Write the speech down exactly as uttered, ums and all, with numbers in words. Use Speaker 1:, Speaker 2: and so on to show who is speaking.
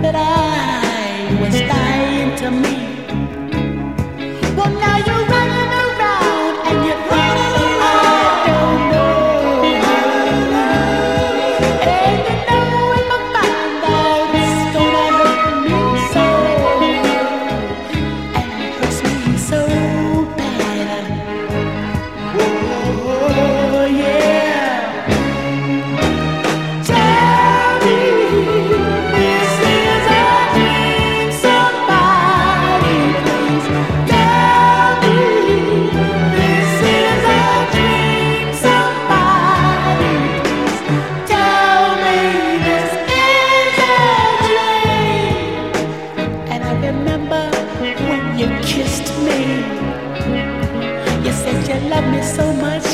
Speaker 1: that I was dying to meet. Well, now you're running around and you're running around, I don't know. And you know if I find out it's gonna hurt me so, and it hurts me so bad. Oh yeah. Tell me this is a dream, somebody please. Tell me this is a dream, somebody please. Tell me this is a dream. And I remember when you kissed me, you said you loved me so much